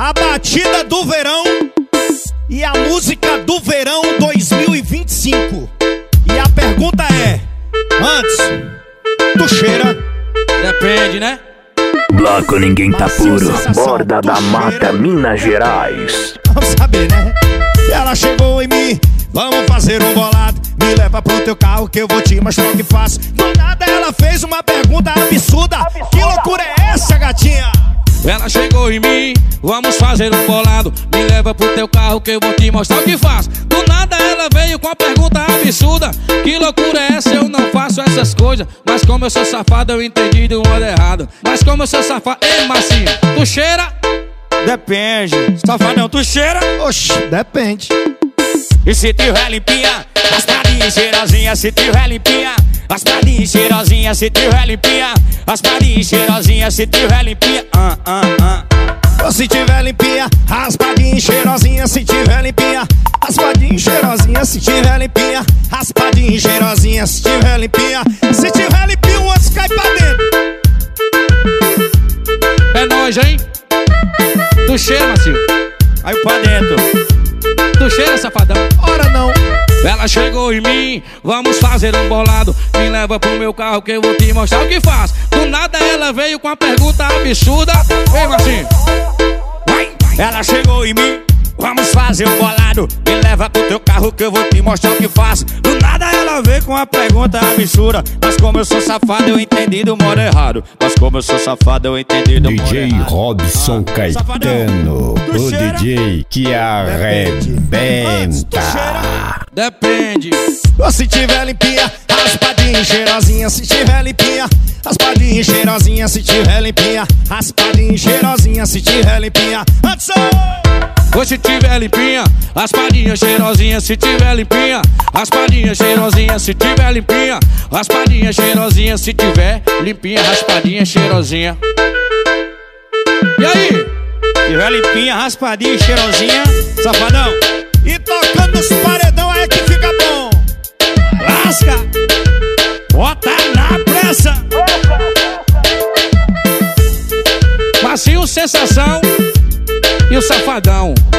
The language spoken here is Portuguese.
a batida do verão e a música do verão 2025. E a pergunta é: antes, tu cheira? Depende, né? Bloco Ninguém Tá Puro, Borda da Mata, Minas Gerais. Vamos saber, né? Ela chegou em mim, vamos fazer um bolado. Me leva pro teu carro que eu vou te mostrar o que faço. Do nada ela fez uma pergunta absurda. Que loucura é essa, gatinha? Ela chegou em mim, vamos fazer um bolado. Me leva pro teu carro que eu vou te mostrar o que faço. Do nada ela veio com a pergunta absurda. Que loucura é essa? Eu não faço essas coisas. Mas como eu sou safado, eu entendi do modo errado. Mas como eu sou safado... Ei, Marcinho, tu cheira? Depende. Safadão, tu cheira? Oxi, depende. E se tiver limpinha, raspadinha e cheirosinha. Se tiver limpinha, raspadinha e cheirosinha. Se tiver limpinha, raspadinha e cheirosinha. Se tiver limpinha, Se tiver limpinha, raspadinha e cheirosinha. Se tiver limpinha, raspadinha e cheirosinha. Se tiver limpinha, raspadinha e cheirosinha. Se tiver limpinha, se tiver limpinha, o outro cai pra dentro. É nóis, hein? Tu cheira, Marcinho? Aí pra dentro. Tu cheira, safadão? Ora não. Ela chegou em mim, vamos fazer um bolado. Me leva pro meu carro que eu vou te mostrar o que faz. Do nada ela veio com a pergunta absurda. Ei, Marcinho. Ela chegou em mim, vamos fazer um bolado. Me leva pro teu carro que eu vou te mostrar o que faço. Do nada ela veio com uma pergunta absurda. Mas como eu sou safado, eu entendi do modo errado. Mas como eu sou safado, eu entendi do modo errado. DJ Robson Caetano, o DJ que arrebenta. Depende. Se tiver limpinha, raspadinha e cheirosinha. Se tiver limpinha, raspadinha e cheirosinha. Se tiver limpinha, raspadinha e cheirosinha. Se tiver limpinha, se tiver limpinha, raspadinha cheirosinha. Se tiver limpinha, raspadinha cheirosinha. Se tiver limpinha, raspadinha cheirosinha. Se tiver limpinha, raspadinha cheirosinha. E aí? tiver limpinha, raspadinha e cheirosinha, safadão. E tocando os paredão aí que fica bom. Lasca, bota na pressa. Marcinho, sensação e o safadão.